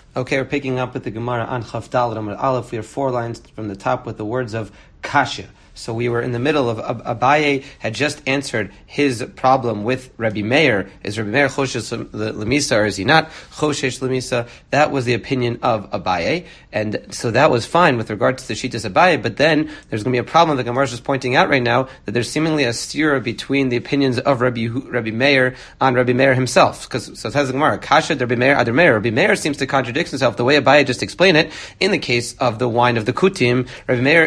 Okay, we're picking up with the Gemara on Chaf Daled Amud Aleph. We have 4 lines from the top with the words of Kasha. So we were in the middle of Abaye had just answered his problem with Rabbi Meir. Is Rabbi Meir Choshesh Lemisa or is he not Choshesh Lemisa? That was the opinion of Abaye. And so that was fine with regards to the Shittas Abaye, but then there's going to be a problem. The Gemara is just pointing out right now that there's seemingly a stira between the opinions of Rabbi Meir on Rabbi Meir himself. So it says the Gemara, Kasha Rabbi Meir Adar Meir. Rabbi Meir seems to contradict himself the way Abaye just explained it. In the case of the wine of the Kutim, Rabbi Meir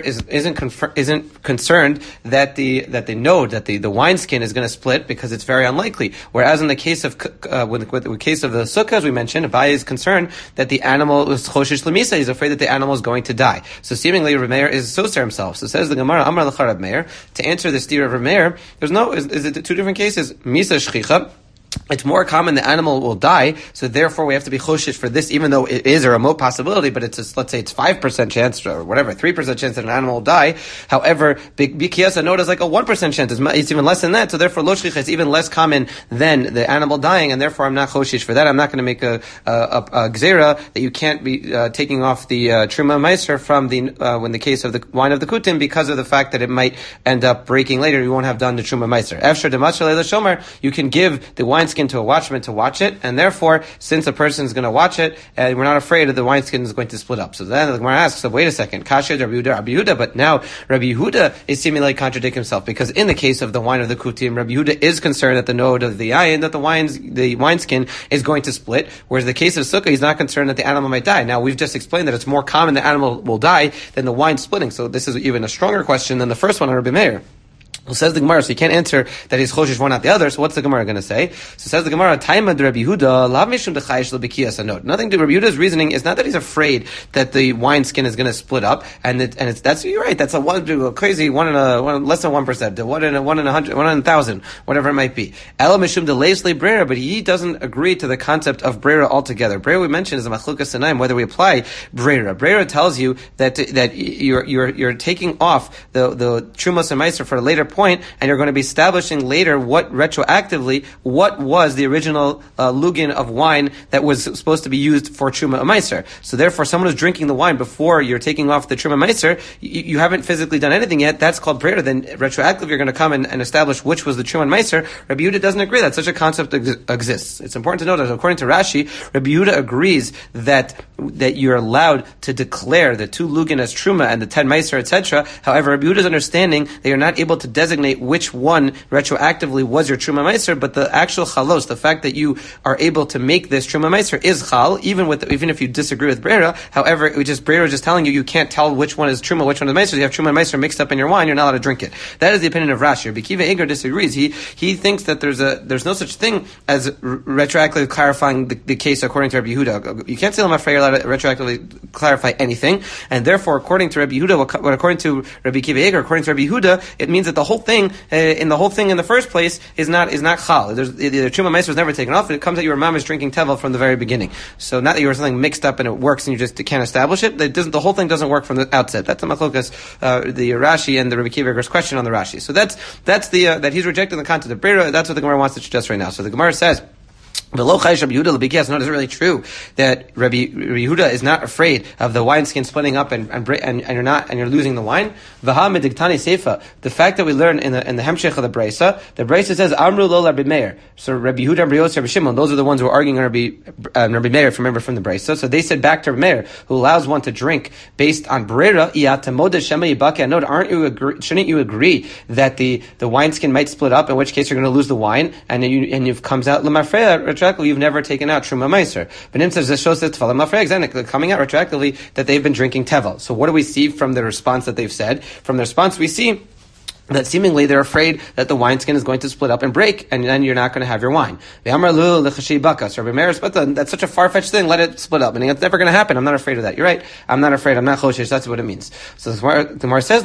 isn't concerned that the wineskin is going to split because it's very unlikely. Whereas in the case of with the case of the sukkah, as we mentioned, Abaye is concerned that the animal is choshesh lemisa. He's afraid that the animal is going to die. So seemingly Rabbi Meir is soser himself. So says the Gemara, Amar l'cha Rabbi Meir, to answer the steer of Rabbi Meir, is it 2 different cases? Misa shchicha. It's more common the animal will die, so therefore we have to be choshesh for this, even though it is a remote possibility, but let's say it's 5% chance, or whatever, 3% chance that an animal will die. However, Bikiyasa Noda is like a 1% chance, it's even less than that, so therefore lo shchicha is even less common than the animal dying, and therefore I'm not choshesh for that. I'm not going to make a gzera that you can't be taking off the truma meiser from in the case of the wine of the kutim, because of the fact that it might end up breaking later. You won't have done the truma meiser. Efshar demachal leila shomer, you can give the wineskin to a watchman to watch it, and therefore, since a person is going to watch it, we're not afraid that the wineskin is going to split up. So then the Gemara asks, so wait a second, Kasha Rabbi Yehuda, but now Rabbi Yehuda is seemingly contradicting himself, because in the case of the wine of the kutim, Rabbi Yehuda is concerned at the node of the ayin that the wineskin is going to split, whereas the case of sukkah, he's not concerned that the animal might die. Now, we've just explained that it's more common the animal will die than the wine splitting, so this is even a stronger question than the first one on Rabbi Meir. Well, says the Gemara, so you can't answer that he's choshesh one not the other. So what's the Gemara going to say? So says the Gemara, Taima de Rabbi Yehuda, lav mishum dechayish lebikiyas anot. Nothing to Rabbi Yehuda's reasoning is not that he's afraid that the wineskin is going to split up, and that's you're right. That's a crazy less than 1%, one in 100, 1 in 1,000, whatever it might be. Ela mishum deleis le brera, but he doesn't agree to the concept of brera altogether. Brera we mentioned is a machlukas sanaim, whether we apply brera. Brera tells you that you're taking off the trumas and meiser for a later point, and you're going to be establishing later what was the original lugin of wine that was supposed to be used for truma meiser. So therefore, someone who's drinking the wine before you're taking off the truma meiser, you haven't physically done anything yet. That's called brera. Then retroactively, you're going to come and establish which was the truma meiser. Rabbi Yehuda doesn't agree that such a concept exists. It's important to note that according to Rashi, Rabbi Yehuda agrees that you're allowed to declare the 2 lugin as truma and the 10 meiser, etc. However, Rabbi Yehuda's understanding that you're not able to designate which one retroactively was your truma meiser, but the actual chalos, the fact that you are able to make this truma meiser is chal, even if you disagree with brera. However, brera is just telling you can't tell which one is truma, which one is meiser. You have truma and meiser mixed up in your wine, you're not allowed to drink it. That is the opinion of Rashi. Rabbi Kiva Eger disagrees. He thinks that there's no such thing as retroactively clarifying the case according to Rabbi Yehuda. You can't say I'm afraid you're allowed to retroactively clarify anything, and therefore, according to Rabbi Yehuda, according to Rabbi Kiva Eger, according to Rabbi Yehuda, it means that the whole thing in the first place is not chal. The truma meiser was never taken off. It comes that your mom is drinking tevel from the very beginning. So not that you were something mixed up and it works and you just can't establish it. The whole thing doesn't work from the outset. That's the machlokas, the Rashi and the Rabbi Kiva Eger's question on the Rashi. So that's that he's rejecting the concept of brera. That's what the Gemara wants to suggest right now. So the Gemara says, no, is it really true that Rabbi Yehuda is not afraid of the wineskin splitting up and you're losing the wine? The fact that we learn in the Hemshech of the Brisa says Amru lo Rabbi Meir. So Rabbi Yehuda and Rabbi Yosef, Rabbi Shimon, those are the ones who are arguing on Rabbi Meir, if you remember from the Brisa. So they said back to Rabbi Meir, who allows one to drink based on brera. Shouldn't you agree that the wineskin might split up, in which case you're going to lose the wine, and you've comes out lemafreya. You've never taken out truma meiser. But Nim says this shows that tefallah mafreya coming out retroactively that they've been drinking tevel. So what do we see from the response that they've said? From the response we see that seemingly they're afraid that the wineskin is going to split up and break, and then you're not going to have your wine. So Rabbi Meir, but that's such a far-fetched thing, let it split up. And it's never going to happen. I'm not afraid of that. You're right. I'm not afraid. I'm not choshesh. That's what it means. So the Gemara says,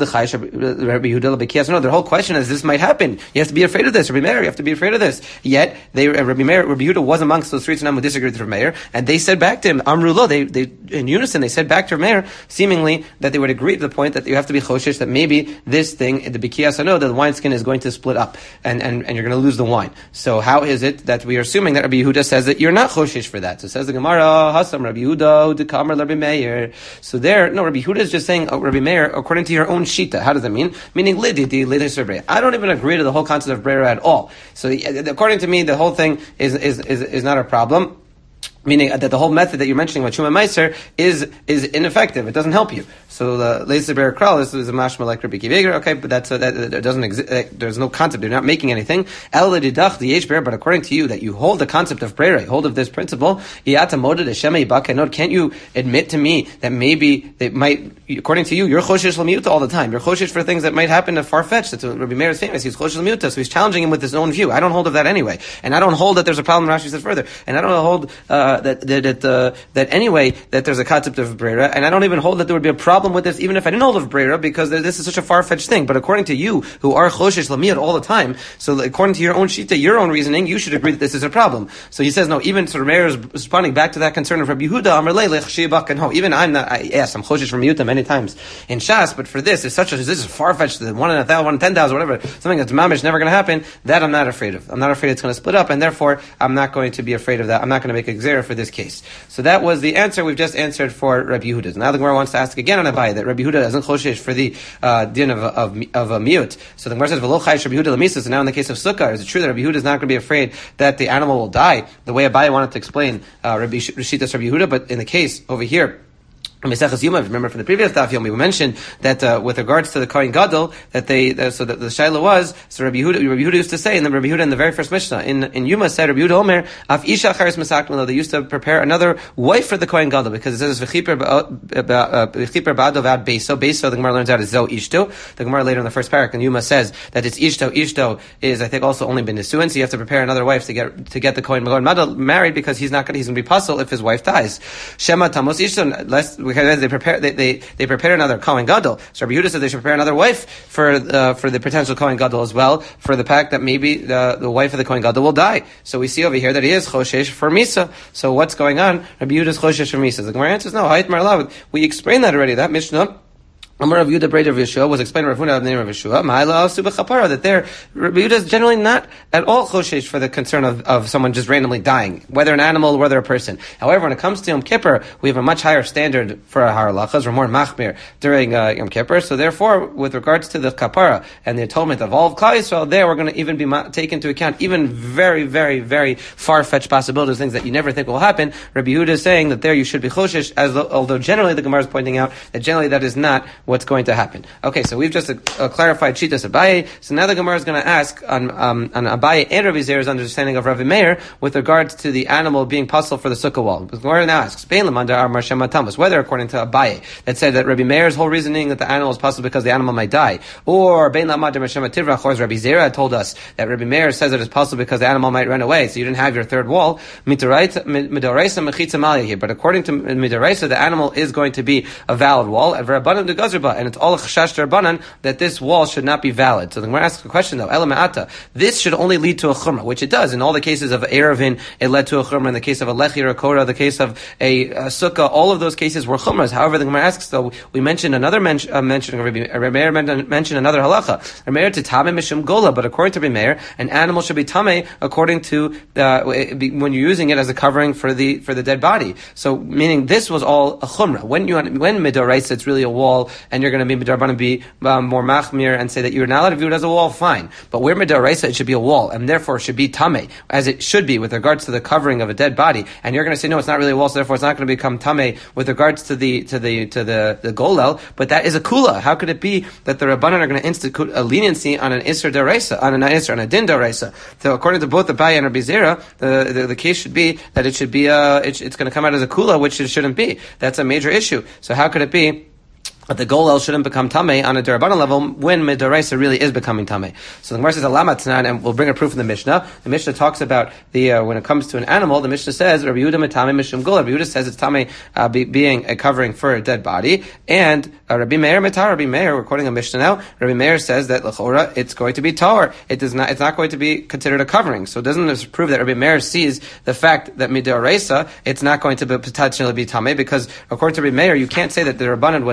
no, their whole question is this might happen. You have to be afraid of this. Rabbi Meir, you have to be afraid of this. Yet, Rabbi Yehuda was amongst those 3 Tanaim who disagreed with Rabbi Meir, and they said back to him, Amrulo, they in unison, they said back to Rabbi Meir, seemingly that they would agree to the point that you have to be choshesh, that maybe this thing, the bikiyas ano, the wineskin is going to split up, and you're going to lose the wine. So how is it that we are assuming that Rabbi Yehuda says that you're not choshesh for that? So says the Gemara, Hasam Rabbi Yehuda, Dekamar Rabbi Meir. So there, no, Rabbi Yehuda is just saying, Rabbi Meir, according to your own shita. How does that mean? Meaning lididi, lidis. I don't even agree to the whole concept of brera at all. So according to me, the whole thing is not a problem. Meaning that the whole method that you're mentioning about Shuma Meiser is ineffective. It doesn't help you. So the Leisa Ber Kral is a mashma like Rabbi Kiva. Okay, but that doesn't exist. There's no concept. You're not making anything. El Lidach the Yesh Ber. But according to you, that you hold the concept of brera, hold of this principle. Iyata Moded Hashem Bakanot. Can't you admit to me that maybe they might? According to you, you're choshesh l'miuta all the time. You're choshesh for things that might happen far fetched. That's what Rabbi Meir is famous. He's choshesh l'miuta, so he's challenging him with his own view. I don't hold of that anyway, and I don't hold that there's a problem. Rashi says further, and I don't hold that anyway that there's a concept of brera, and I don't even hold that there would be a problem with this, even if I didn't hold of brera, because this is such a far-fetched thing. But according to you, who are choshesh l'miyat all the time, so according to your own shita, your own reasoning, you should agree that this is a problem. So he says no. Even so, Meir is responding back to that concern of Rabbi Yehuda. Even I'm not. I'm choshesh from miyuta many times in Shas, but for this, this is far-fetched. 1 in 1,000, 1 in 10,000, whatever. Something that's mamish never going to happen. That I'm not afraid of. I'm not afraid it's going to split up, and therefore I'm not going to be afraid of that. I'm not going to make a gzera for this case. So that was the answer we've just answered for Rabbi Yehuda. Now the Gemara wants to ask again on Abaye that Rabbi Yehuda doesn't choshesh for the din of a miyut. So the Gemara says v'lo chayish Rabbi Yehuda l'misas. So now in the case of sukkah, is it true that Rabbi Yehuda is not going to be afraid that the animal will die? The way Abaye wanted to explain Rishitas Rabbi Yehuda, but in the case over here. Remember from the previous daf Yomi, we mentioned that with regards to the Kohen Gadol, that so that the shaila was, so Rabbi Yehuda used to say, and then Rabbi Yehuda in the very first Mishnah in Yuma said, Rabbi Yehuda Omer, Af Isha Charis Masakmelo, they used to prepare another wife for the Kohen Gadol, because it says V'chiper Ba'ado V'ad Beiso. Beiso, the Gemara learns out is Zo Ishto. The Gemara later in the first parak in Yuma says that it's Ishto. Ishto is, I think, also only been Nisuin, so you have to prepare another wife to get the Kohen Gadol married, because he's going to be puzzled if his wife dies. Shema Tamos Ishto, because they prepare another Kohen Gadol. So Rabbi Yehuda said they should prepare another wife for the potential Kohen Gadol as well, for the fact that maybe the wife of the Kohen Gadol will die. So we see over here that he is choshesh for Misa. So what's going on? Rabbi Yehuda is choshesh for Misa. The Gemara answers no. Hayit Marlav. We explained that already. That Mishnah. Amar of Yehuda Breder of Yeshua was explained Rav Huna of the name of Yeshua. Ma'ila Suba Chapara, that there Rabbi Yehuda is generally not at all choshesh for the concern of someone just randomly dying, whether an animal or whether a person. However, when it comes to Yom Kippur, we have a much higher standard for our halachas. We're more machmir during Yom Kippur. So therefore, with regards to the kapara and the atonement of all of Klal Yisrael, there we're going to even be take into account even very, very, very far-fetched possibilities, things that you never think will happen. Rabbi Yehuda is saying that there you should be choshesh, although generally the Gemara is pointing out that generally that is not what's going to happen. Okay, so we've just clarified Shitas Abaye. So now the Gemara is going to ask on Abaye and Rabbi Zer's understanding of Rabbi Meir with regards to the animal being puzzled for the sukkah wall. The Gemara now asks, whether according to Abaye that said that Rabbi Meir's whole reasoning that the animal is puzzled because the animal might die, or Rabbi Zera told us that Rabbi Meir says that it's puzzled because the animal might run away, so you didn't have your third wall. But according to Midaraisa, the animal is going to be a valid wall, and it's all a chashash derbanan that this wall should not be valid. So the Gemara asks a question though, Elama'ata, this should only lead to a chumrah, which it does. In all the cases of Erevin, it led to a chumrah. In the case of a lechi or a korah, the case of a sukkah, all of those cases were chumras. However, the Gemara asks though, we mentioned another mention of Rabbi Meir mentioned another halacha. Rabbi Meir to tameh mishum gola, but according to Rabbi Meir, an animal should be tameh according to when you're using it as a covering for the dead body. So meaning this was all a chumrah. When midoraisa, it's really a wall, and you're going to be midarbanan be more machmir and say that you're not allowed to view it as a wall, fine. But where midaraisa, it should be a wall, and therefore should be tameh, as it should be with regards to the covering of a dead body. And you're going to say no, it's not really a wall, so therefore it's not going to become tameh with regards to the golel. But that is a kula. How could it be that the rabbanan are going to institute a leniency on an isser daraisa, on a din daraisa? So according to both the Abaye and Rabbi Zera, the case should be that it should be it's going to come out as a kula, which it shouldn't be. That's a major issue. So how could it be But the golel shouldn't become tamei on a derabbanan level when midaraisa really is becoming tamei. So the Gemara says alama tanan, and we'll bring a proof in the Mishnah. The Mishnah talks about the when it comes to an animal. The Mishnah says Rabbi Yehuda metamei mishum golel. Rabbi Yehuda says it's tamei being a covering for a dead body, and Rabbi Meir metar. Rabbi Meir, we're quoting a Mishnah now. Rabbi Meir says that l'chora it's going to be tar. It does not. It's not going to be considered a covering. So doesn't this prove that Rabbi Meir sees the fact that midaraisa it's not going to potentially be tamei, because according to Rabbi Meir you can't say that the rabbanan would allow you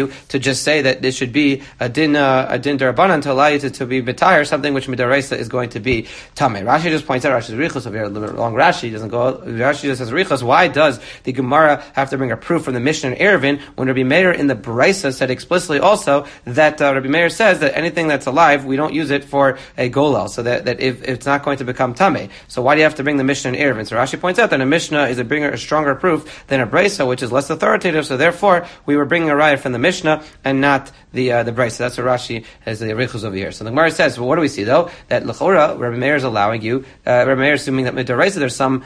you to just say that this should be a din derabanan to allow you to be betire something which midaraisa is going to be tamei. Rashi just points out Rashi's richos over here. A little bit long. Rashi doesn't go. Rashi just says richos. Why does the Gemara have to bring a proof from the Mishnah and Eruvin when Rabbi Meir in the Brisa said explicitly also that Rabbi Meir says that anything that's alive we don't use it for a golal, so that if it's not going to become tamei. So why do you have to bring the Mishnah and Eruvin? So Rashi points out that a Mishnah is a stronger proof than a Brisa, which is less authoritative. So therefore, we were bringing a raya from the Mishnah and not the Brisa. That's what Rashi has the richos over here. So the Gemara says, well, what do we see though? That l'chora Rabbi Meir is allowing you. Rabbi Meir is assuming that midaraisa there's some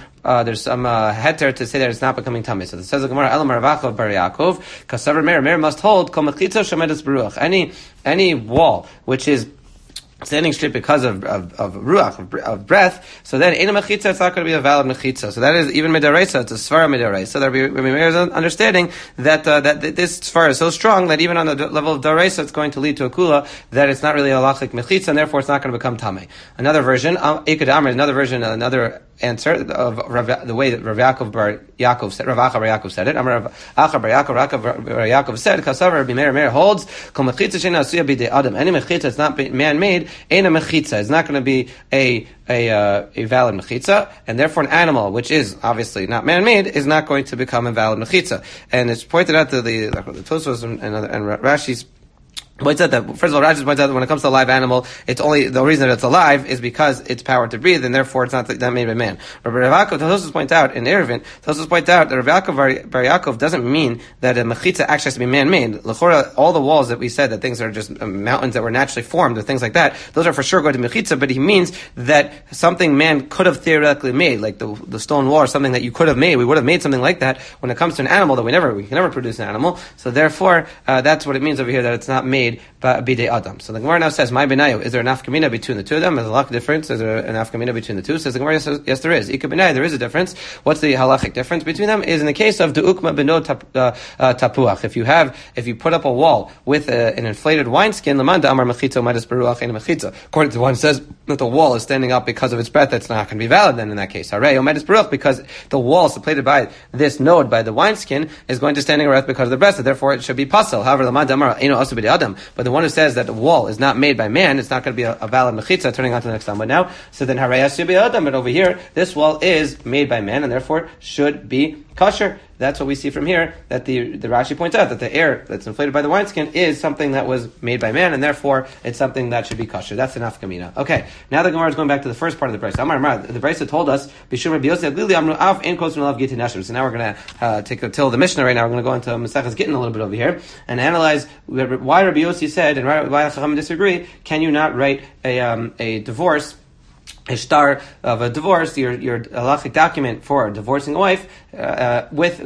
heter to say that it's not becoming tamei. So it says the Gemara Elam Ravachov Bar Yaakov Kasavar Meir must hold kol mechitza shemedes beruach. Any wall which is standing straight because of ruach, of breath, so then in a mechitza it's not going to be a valid mechitza. So that is even midaraisa, it's a svara midaraisa. So Rabbi Meir is understanding that this svara is so strong that even on the level of daraisa it's going to lead to a kula that it's not really a halachic mechitza, and therefore it's not going to become tamei. Another version, another answer of the way that Rav Yaakov Bar Yaakov said, Rav Acha Bar Yaakov said it. Rav Acha Bar Yaakov said, Kasav Rabbi Meir holds kol mechitza sheina asuya b'dei adam. Any mechitza that's not man-made, ain't a mechitza. It's not going to be a valid mechitza, and therefore an animal which is obviously not man-made is not going to become a valid mechitza. And it's pointed out to the Tosfos and Rashi's points out that, first of all, Rashi points out that when it comes to a live animal, it's only, the reason that it's alive is because it's powered to breathe, and therefore it's not made by man. But Rav Yaakov, Tosfos point out, in Eruvin, Tosfos point out that Rav Yaakov Bar Yaakov doesn't mean that a mechitza actually has to be man-made. L'chora, all the walls that we said, that things are just mountains that were naturally formed, or things like that, those are for sure going to mechitza, but he means that something man could have theoretically made, like the stone wall or something that you could have made, we would have made something like that when it comes to an animal that we can never produce an animal. So therefore, that's what it means over here, that it's not made bidei adam. So the Gemara now says, "My benayu, is there an afkamina between the two of them? There's a lot of difference. Is there an afkamina between the two?" Says the Gemara, yes, there is. Ika benayu, there is a difference. What's the halachic difference between them? Is in the case of deukma beno tapuach. If you put up a wall with an inflated wineskin, lamanda amar mechitza u'madas beruach and mechitza. According to one says that the wall is standing up because of its breath, that's not going to be valid. Then in that case, hooray, u'madas beruach, because the wall supplanted by this node by the wineskin is going to standing erect because of the breath, so therefore it should be pasal. However, lamanda amar eno asu bidei adam. But the one who says that the wall is not made by man, it's not going to be a valid mechitza. Turning on to the next time, but now, so then harayas should be adam. But over here, this wall is made by man, and therefore should be kosher. That's what we see from here, that the Rashi points out that the air that's inflated by the wineskin is something that was made by man, and therefore it's something that should be kosher. That's an afkamina. Okay, now the Gemara is going back to the first part of the Brisa. The Brisa told us, Bishum Rabbi Yosef Lili Amru Av Ein Kos Melav Gitin Nashim. So now we're going to take a till the Mishnah right now. We're going to go into Maseches Gittin a little bit over here and analyze why Rabbi Yossi said, and why the Chachamim disagree, can you not write a divorce, a star of a divorce, your halachic document for divorcing a wife, with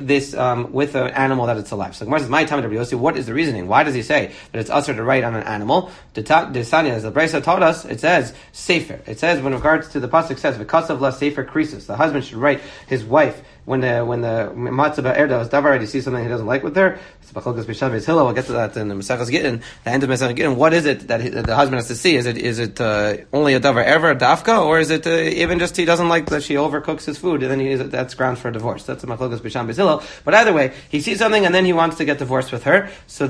an animal that it's alive. So Gemara says, "My time, Rabbi Yossi, what is the reasoning? Why does he say that it's usher to write on an animal?" The Sanya, as the Brisa taught us, it says sefer. It says, when regards to the pasuk says, "V'kasav la sefer krisus." The husband should write his wife when the matzah ba'erda is davar, you see something he doesn't like with her. It's b'cholkas b'shav hillel. We'll get to that in the Maseches Gittin, the end of Maseches Gittin. What is it that the husband has to see? Is it only a davar ever dafka, or is it even just he doesn't like that she overcooks his food, and then that's grounds for a divorce? That's a machlokas b'sham b'hillel. But either way, he sees something and then he wants to get divorced with her. So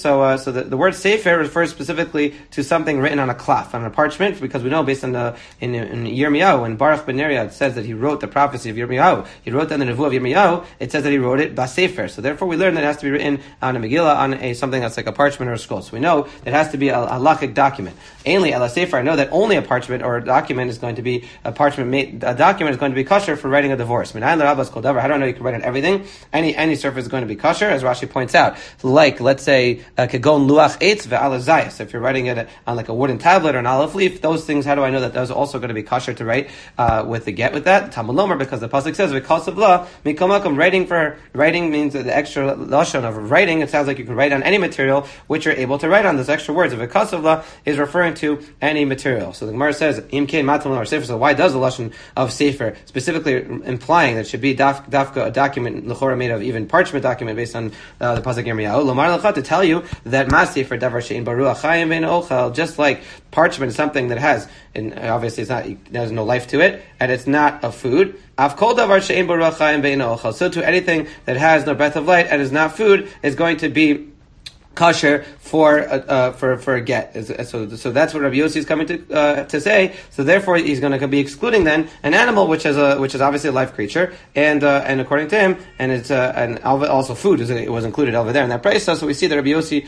the word sefer refers specifically to something written on a cloth, on a parchment, because we know based on in Yirmiyahu, when Baruch ben Neriah, it says that he wrote the prophecy of Yirmiyahu. He wrote that in the Nevuah of Yirmiyahu. It says that he wrote it basefer. So therefore, we learn that it has to be written on a Megillah, on something that's like a parchment or a scroll. So we know it has to be a halachic document. Ainly ala sefer, I know that only a parchment or a document is going to be a document is going to be kosher for writing a divorce. How do I know you can write on everything? Any surface is going to be kosher, as Rashi points out. Like, let's say, kagon luach eitz ve'ala zayis. If you're writing it on like a wooden tablet or an olive leaf, those things, how do I know that those are also going to be kosher to write with the get with that? Talmud Lomer, because the pasuk says v'kasav la mikol makom. Writing means the extra lashon of writing. It sounds like you can write on any material which you're able to write on. Those extra words of v'kasav la is referring to any material. So the Gemara says im kein matam or sefer. So why does the lashon of sefer specifically implying that it should be dafka, a document l'chora made of even parchment document based on the pasuk Yirmiyahu? Lomar lecha, to tell you that mas sefer davar shein baruach chayim vein ochel, just like parchment is something that has, and obviously there's no life to it, and it's not a food. Av kol davar shein baruach chayim vein ochel. So to anything that has no breath of light and is not food is going to be kosher for a get. So that's what Rabbi Yossi is coming to say. So therefore, he's going to be excluding then an animal which is obviously a live creature, and according to him, and it's and also food was included over there in that price. So we see that Rabbi Yossi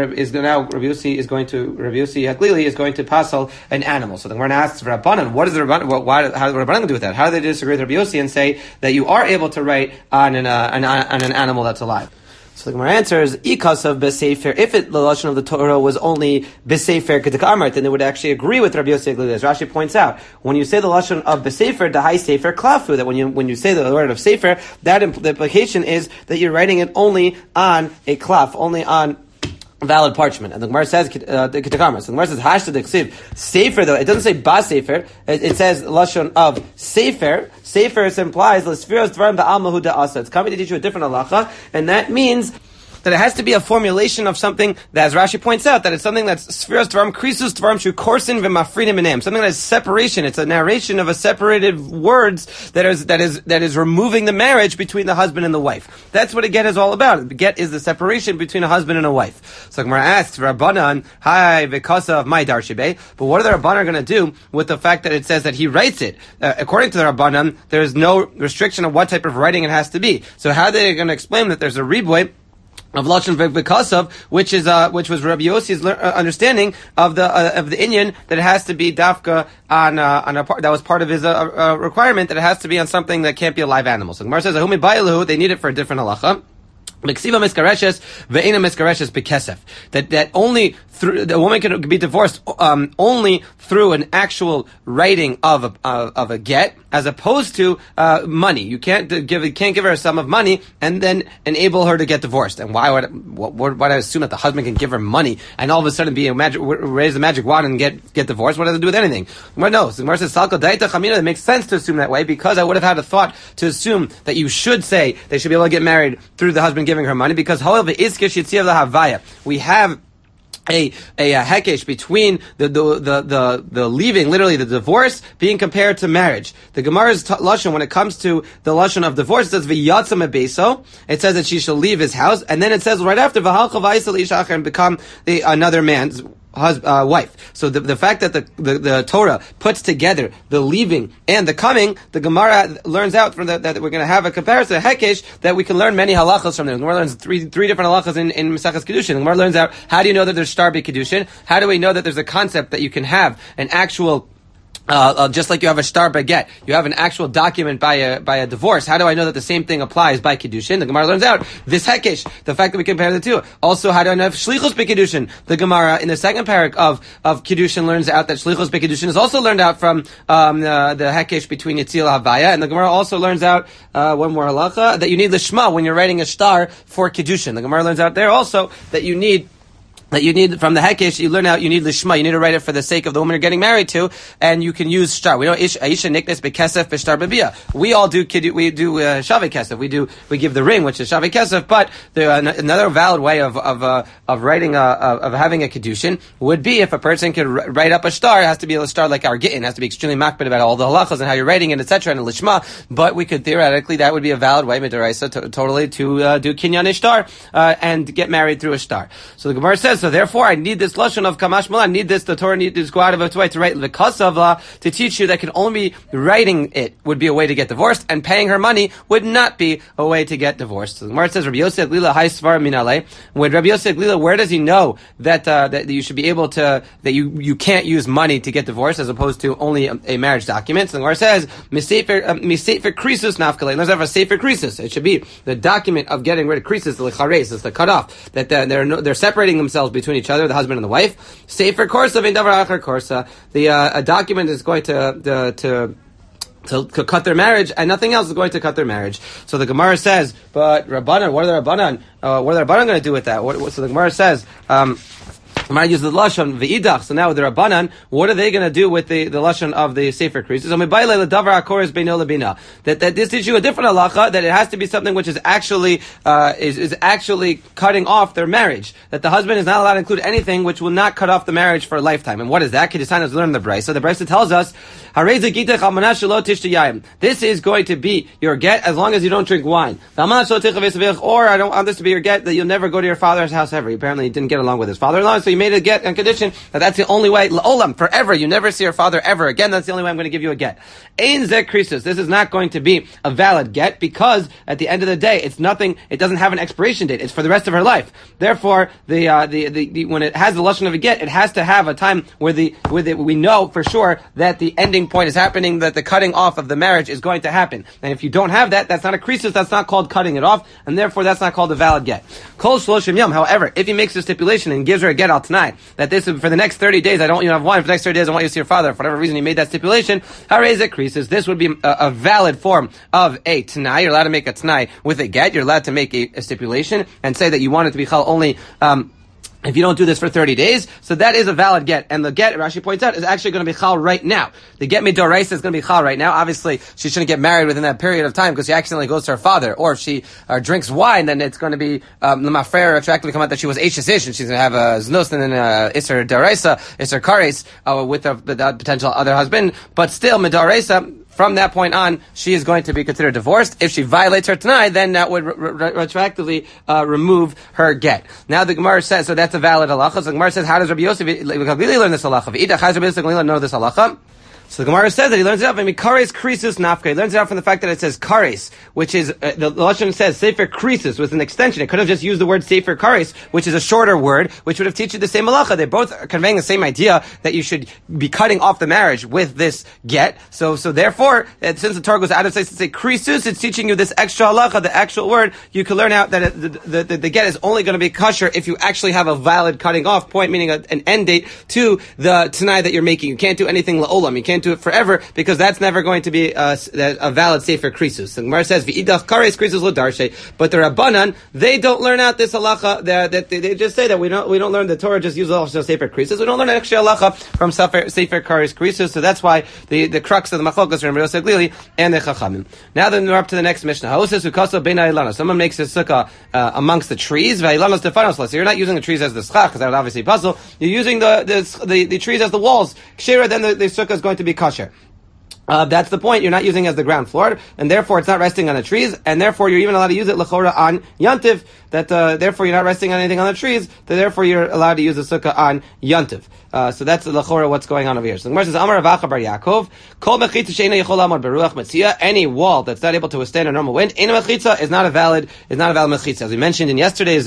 Haglili is going to passel an animal. So then we're going to ask Rabbanan, what is the Rabbanan? How is Rabbanan going to do with that? How do they disagree with Rabbi Yossi and say that you are able to write on an animal that's alive? So the Gemara answers, "Ikas of besefer." If the lashon of the Torah was only besefer kedik amart, then they would actually agree with Rabbi Yossi Haglili. As Rashi points out, when you say the lashon of besefer, dahai sefer klafu, that when you say the word of sefer, the implication is that you're writing it only on a klaf, only on valid parchment. And the Gemara says, the Gemara says, Hashta Diksiv, Sefer, though, it doesn't say Ba Sefer, it says Lashon of Sefer. Sefer implies, L'sfiros Dvarim Ba'al Mahuda Asa. It's coming to teach you a different halacha, and that means that it has to be a formulation of something that, as Rashi points out, that it's something that's Sfiros Dvarim, Krisus Dvarim, Shu Korsin V'mafridim Inem. Something that is separation. It's a narration of a separated words that is removing the marriage between the husband and the wife. That's what a get is all about. The get is the separation between a husband and a wife. So Gemara asks, Rabbanan, hi, because of my Darshibe, but what are the Rabbanan going to do with the fact that it says that he writes it? According to the Rabbanan, there is no restriction of what type of writing it has to be. So how are they going to explain that there's a riboy of lashon v'kasav, which was Rabbi Yossi's understanding of the inyan, that it has to be dafka on a part that was part of his requirement, that it has to be on something that can't be a live animal. So the Gemara says, "Ahumi ba'elu," they need it for a different halacha. That only through the woman can be divorced only through an actual writing of a get, as opposed to money. You can't give her a sum of money and then enable her to get divorced. And why would I assume that the husband can give her money and all of a sudden raise the magic wand and get divorced? What does it do with anything? Well, no. So Gemara says, "Salka daita chamina." It makes sense to assume that way, because I would have had a thought to assume that you should say they should be able to get married through the husband giving her money, because however we have a hekesh between the leaving, literally the divorce, being compared to marriage. The Gemara's lashon, when it comes to the lashon of divorce, it says v'yatsa mebeso. It says that she shall leave his house, and then it says right after v'halcha v'yisel ish acher, and become another man's wife. So the fact that the Torah puts together the leaving and the coming, the Gemara learns out from that we're going to have a comparison, a hekesh, that we can learn many halachas from there. The Gemara learns three different halachas in Maseches Kedushin. The Gemara learns out, how do you know that there's shtar b'kedushin? How do we know that there's a concept that you can have an actual just like you have a shtar baget, you have an actual document by a divorce. How do I know that the same thing applies by Kiddushin? The Gemara learns out this hekesh, the fact that we compare the two. Also, how do I know if shlichus b'Kiddushin? The Gemara in the second parak of Kiddushin learns out that shlichus b'Kiddushin is also learned out from the hekesh between Yitzil Havaya, and the Gemara also learns out one more halacha, that you need lishma when you're writing a shtar for Kiddushin. The Gemara learns out there also that you need from the hekesh, you learn out you need lishma. You need to write it for the sake of the woman you're getting married to, and you can use shtar. We know aisha niknes bekesef b'shtar b'bia. We all do shavei kesef. We give the ring, which is shavei kesef. But another valid way of writing of having a kedushin would be if a person could write up a shtar. It has to be a shtar like our gittin. It has to be extremely makbid about all the halachas and how you're writing it, etc. and a lishma. But we could theoretically, that would be a valid way midaraisa totally to do kinyan shtar and get married through a shtar. So the Gemara says, so therefore, I need this lashon of kamash malan. I need this. The Torah needs to go out of its way to write the kasavla to teach you that can only writing it would be a way to get divorced, and paying her money would not be a way to get divorced. So the Gemara says, Rabbi Yossi Haglili hay svar minale. When Rabbi Yossi Haglili, where does he know that you should be able to, that you can't use money to get divorced as opposed to only a marriage document? So the Gemara says misefer krisus nafkalei. Let's have a sefer krisus. It should be the document of getting rid of krisus, the lechares, is the cutoff, that they're separating themselves between each other, the husband and the wife. Sefer korsa v'davar achar korsa. A document is going to cut their marriage, and nothing else is going to cut their marriage. So the Gemara says, but Rabbanan, what are the Rabbanan going to do with that? So the Gemara says, Gemara uses the lashon v'idach. So now with the Rabbanan, what are they going to do with the lashon of the Sefer Krisus? That this teaches you a different halacha, that it has to be something which is actually is actually cutting off their marriage. That the husband is not allowed to include anything which will not cut off the marriage for a lifetime. And what is that? Kedishan has learned the Brisa. So the Brisa tells us, this is going to be your get as long as you don't drink wine. Or I don't want this to be your get that you'll never go to your father's house ever. Apparently he didn't get along with his father-in-law, so he made a get and condition that that's the only way, la'olam, forever, you never see your father ever again, that's the only way I'm going to give you a get. Ein zeh krisus, this is not going to be a valid get, because at the end of the day, it's nothing, it doesn't have an expiration date, it's for the rest of her life. Therefore, when it has the lashon of a get, it has to have a time where we know for sure that the ending point is happening, that the cutting off of the marriage is going to happen. And if you don't have that, that's not a krisus, that's not called cutting it off, and therefore that's not called a valid get. Kol shloshim yom, however, if he makes a stipulation and gives her a get out tonight, that this is for the next 30 days, I don't want you to have wine, for the next 30 days I want you to see your father, for whatever reason he made that stipulation, harezeh krisus, this would be a valid form of a t'nai. You're allowed to make a t'nai with a get, you're allowed to make a stipulation and say that you want it to be chal only, if you don't do this for 30 days, so that is a valid get. And the get, Rashi points out, is actually going to be chal right now. The get midoraisa is going to be chal right now. Obviously, she shouldn't get married within that period of time because she accidentally goes to her father. Or if she drinks wine, then it's going to be l'mafrer attractively come out that she was eishes ish, and she's going to have a znos and then iser daraisa, iser kares with the potential other husband. But still, midoraisa, from that point on, she is going to be considered divorced. If she violates her t'nai, then that would retroactively remove her get. Now the Gemara says, so that's a valid halacha. So the Gemara says, how does Rabbi Yosef really learn this halacha? How does Rabbi Yosef know this halacha? So the Gemara says that he learns it out from kares krisus nafka. He learns it out from the fact that it says kares, which is the lashon says sefer krisus with an extension. It could have just used the word sefer kares, which is a shorter word, which would have taught you the same halacha. They're both conveying the same idea that you should be cutting off the marriage with this get. So therefore, since the Torah goes out of place to say krisus, it's teaching you this extra halacha, the actual word. You can learn out that the get is only going to be kosher if you actually have a valid cutting off point, meaning an end date to the t'nai that you're making. You can't do anything la'olam. You can't do it forever, because that's never going to be a valid sefer krisus. The Gemara says, "V'idach kares krisus l'darshe." But the Rabbanan, they don't learn out this halacha. They just say that we don't learn the Torah just uses also sefer krisus. We don't learn an extra halacha from sefer kares krisus. So that's why the crux of the machlokas are Rabbi Yosef Glili and the Chachamim. Now then we're up to the next Mishnah. Ha'oses ukasa bein ha'ilana. Someone makes a sukkah amongst the trees. V'ha'ilanos defanos. So you're not using the trees as the schach, because that would obviously puzzle. You're using the trees as the walls. Kshira, then the sukkah is going to be kosher. That's the point. You're not using it as the ground floor, and therefore it's not resting on the trees, and therefore you're even allowed to use it l'chora on yantiv. That therefore you're not resting on anything on the trees. That therefore you're allowed to use the sukkah on yantiv. So that's l'chora what's going on over here. So the Gemara says, Amar Rav Acha bar Yaakov, Kol mechitza she'eina yachol la'amod beruach metzia. Any wall that's not able to withstand a normal wind, eina mechitza, is not a valid mechitza. As we mentioned in yesterday's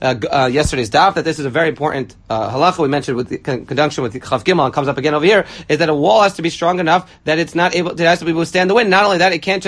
daf, that this is a very important halacha. We mentioned with the conjunction with Chav Gimel, and comes up again over here, is that a wall has to be strong enough that it has to be able to withstand the wind. Not only that, it can't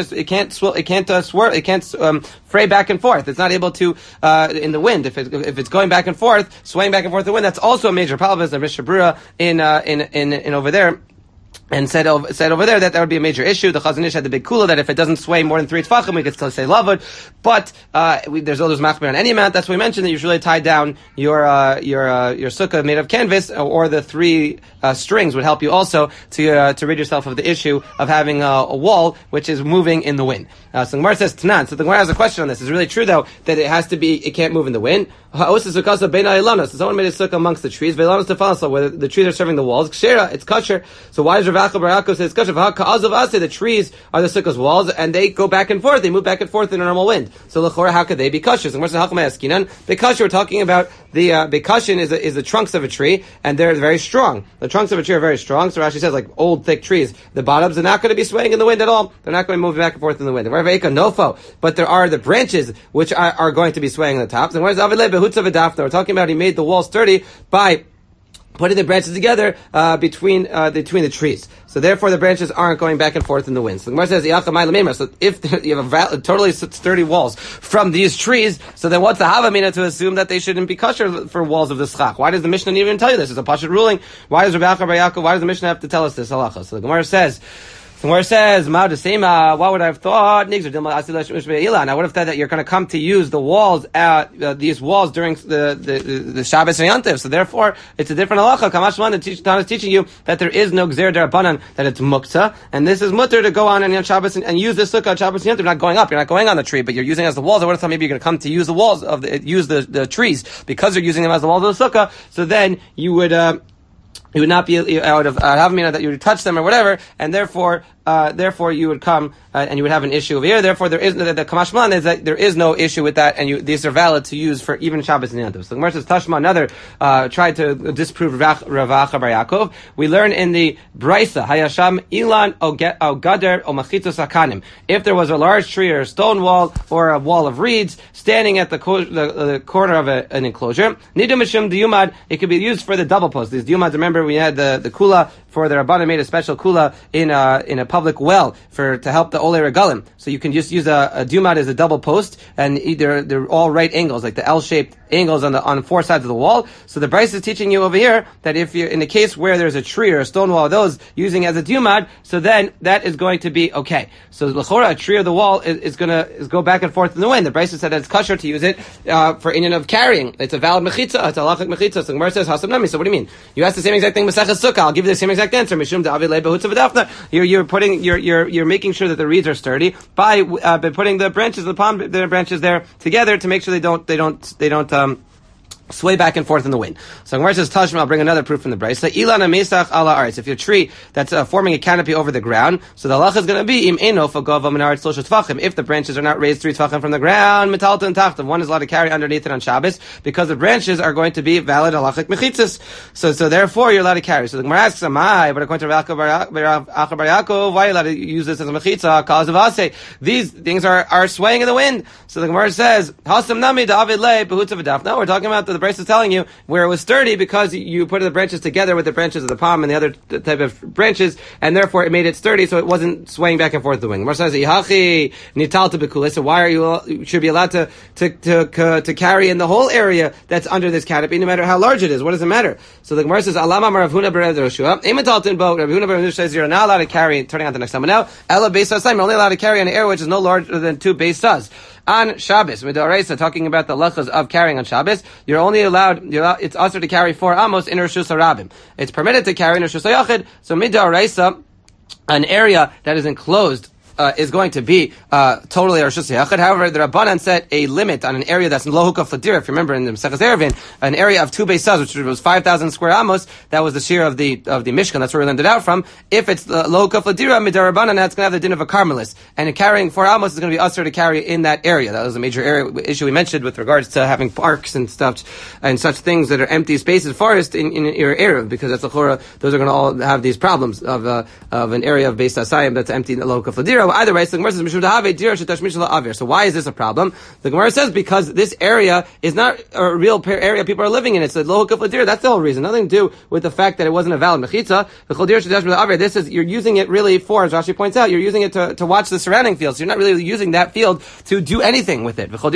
fray back and forth. It's not able to in the wind. If it's going back and forth, swaying back and forth in the wind, that's also a major problem. As the Mishnah Brura in over there. And said over there that would be a major issue. The Chazon Ish had the big kula that if it doesn't sway more than 3 tefachim, we could still say lavud. But there's all those machmir on any amount. That's why we mentioned that you should really tie down your sukkah made of canvas, or the 3 strings would help you also to rid yourself of the issue of having a wall which is moving in the wind. So the Gemara says Tanan. So the Gemara has a question on this. Is it really true though that it can't move in the wind? So someone made a sukkah amongst the trees, where the trees are serving the walls. It's kosher. So why does Rav Acha bar Yaakov say it's kosher? The trees are the sukkah's walls, and they go back and forth. They move back and forth in a normal wind. So l'chora, how could they be kosher? So because we're talking about the bekashin is the trunks of a tree, and they're very strong. The trunks of a tree are very strong. So Rashi says, like old thick trees, the bottoms are not going to be swaying in the wind at all. They're not going to move back and forth in the wind. But there are the branches which are going to be swaying on the tops. And where's Avilei We're talking about he made the wall sturdy by putting the branches together between the trees. So therefore the branches aren't going back and forth in the wind. So the Gemara says, so if you have totally sturdy walls from these trees, so then what's the havamina to assume that they shouldn't be kosher for walls of the schach? Why does the Mishnah even tell you this? It's a pashut ruling. Why does Rav Acha bar Yaakov, why does the Mishnah have to tell us this halacha? So the Gemara says, So where it says, what would I have thought? I would have thought that you're going to come to use the walls, these walls during the Shabbos and Yantiv. So therefore, it's a different halacha. Kamashman, the Tana is teaching you that there is no gzer derabanan, that it's mukta, and this is mutter to go on and Shabbos and use this sukkah on Shabbos and Yantiv. You're not going up, you're not going on the tree, but you're using it as the walls. I would have thought maybe you're going to come to use the walls use the trees because you're using them as the walls of the sukkah. So then you would not be out of that you would touch them or whatever, and therefore you would come and you would have an issue over here. Therefore, there is the Kamashman is that there is no issue with that, and these are valid to use for even Shabbos and Yantiv. So the Gemara says Tashma another tried to disprove Rav Acha bar Yaakov. We learn in the Brisa Hayasham Ilan o Gader o Machitos Akanim. If there was a large tree or a stone wall or a wall of reeds standing at the corner of an enclosure, Nidu Mishum Diyumad, it could be used for the double post. These Diyumad, remember we had the kula for the Rabbanan made a special kula in a public well to help the Olei Regalim. So you can just use a Diyumad as a double post, and they're all right angles, like the L-shaped angles on four sides of the wall. So the Bryce is teaching you over here that if you're in a case where there's a tree or a stone wall, those using as a Diyumad, so then that is going to be okay. So l'chora, a tree or the wall is going to go back and forth in the wind. The Bryce said that it's kosher to use it for inyan of carrying. It's a valid mechitza. It's a halachic mechitza. So the Gemara says hasam nami. So what do you mean? You asked the same exact thing Masechus Sukkah. I'll give you the same exact answer. Mishum da'avid le behutza v'dafna. You're making sure that the reeds are sturdy by putting the branches, the palm branches there together to make sure they don't sway back and forth in the wind. So Gemara says, Tashma, I'll bring another proof from the Brisa. Ilana mesach ala aretz. If your tree that's forming a canopy over the ground, so the halacha is going to be im eno fagava min aretz shlosh tefachim. If the branches are not raised 3 tefachim from the ground, metalta and tachtav, one is allowed to carry underneath it on Shabbos because the branches are going to be valid halachic mechitzas. So therefore you're allowed to carry. So the Gemara asks, but according to Rav Acha bar Yaakov, why are you allowed to use this as a mechitza? Cause of ase. These things are swaying in the wind. So the Gemara says, hasam nami da'avid le behutza v'daf. No, we're talking about the Bryce is telling you where it was sturdy because you put the branches together with the branches of the palm and the other type of branches, and therefore it made it sturdy, so it wasn't swaying back and forth the wind. Mar says, "Ihachi nitalta bekule." So why you should be allowed to carry in the whole area that's under this canopy, no matter how large it is? What does it matter? So the Gemara says, "Alama Rav Huna ber Rav Yoshua." Imataltin bo Rav Huna ber Rav Yoshua says you're not allowed to carry. Turning on to the next one now. Ela beis sasayim. You're only allowed to carry an area which is no larger than 2 beis sas. On Shabbos, Midoraisa, talking about the lachas of carrying on Shabbos, you're allowed, it's also to carry 4 amos in Rosh Hashanah. It's permitted to carry in Rosh Hashanah. So Midoraisa, an area that is enclosed, is going to be totally Rosh Hashanah. However, the Rabbanan set a limit on an area that's Lohukah Fladira. If you remember in the Maseches Eruvin, an area of 2 beis sas, which was 5,000 square amos, that was the shear of the Mishkan. That's where we learned it out from. If it's the Lohukah Fladira, Midarabanan, that's going to have the din of a Carmelis. And carrying 4 amos is going to be usher to carry in that area. That was a major issue we mentioned with regards to having parks and stuff, and such things that are empty spaces, forest in your area, because that's those are going to all have these problems of an area of Beis Hasayim that's empty in the Lohukah Fladira. Either way, so the Gemara says, so why is this a problem? The Gemara says because this area is not a real area people are living in. It's a Lohukah Fladira. That's the whole reason. Nothing to do with the fact that it wasn't a valid mechitza. This is, you're using it really for, as Rashi points out, you're using it to watch the surrounding fields. So you're not really using that field to do anything with it. That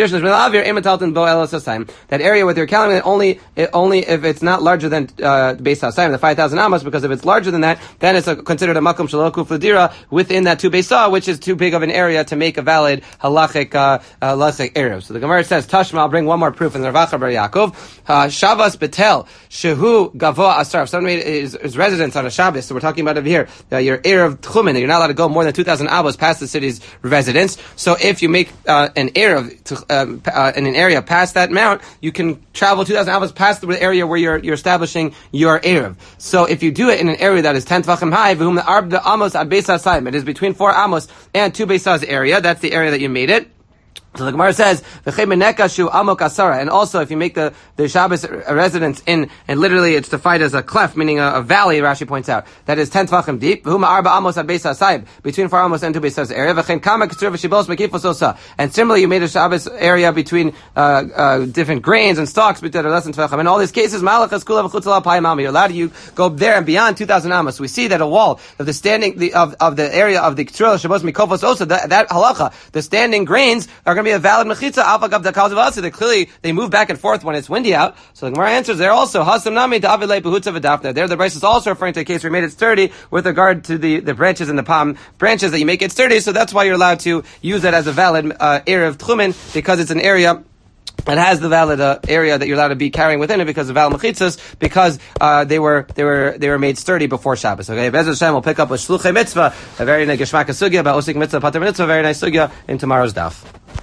area with your calendar, only if it's not larger than Beis Hasayim, the 5,000 amos, because if it's larger than that, then it's considered a makom shaloku fladira within that 2 beis sas, which is too big of an area to make a valid halachic erev. So the Gemara says, Tashma, I'll bring one more proof in the Rav Acha bar Yaakov. Shavas betel shehu gavoa asar. If someone made his residence on a Shabbos, so we're talking about over here, your erev tchumen, that you're not allowed to go more than 2,000 avos past the city's residence. So if you make an erev in an area past that amount, you can travel 2,000 avos past the area where you're establishing your erev. So if you do it in an area that is 10 tvachim high, v'hum arba amos ad beis hasayim, it is between 4 amos and 2 beis sas area. That's the area that you made it. So the Gemara says, and also if you make the Shabbos residence in, and literally it's defined as a cleft, meaning a valley, Rashi points out, that is 10 tvachim deep, between 4 amos and 2 beis sas area, and similarly you made a Shabbos area between different grains and stalks that are less than tvachim. In all these cases, you're allowed to go there and beyond 2,000 amos. We see that a wall of the standing, of the area of the K'tril Shabbos Mikofos Osa, that halacha, the standing grains are going to be a valid mechitza alpha gav dakal zavasi. That clearly they move back and forth when it's windy out. So the Gemara answers there also hasam nami davilei behutza v'dafna. There the Bryce is also referring to a case where we made it sturdy with regard to the branches and the palm branches that you make it sturdy. So that's why you're allowed to use that as a valid area of tchumen, because it's an area that has the valid area that you're allowed to be carrying within it because of valid mechitzas, because they were made sturdy before Shabbos. Okay, Be'ez Hashem will pick up with shluchei mitzvah, a very nice geshmak sugya about osik mitzvah pater mitzvah, very nice sugya in tomorrow's daf.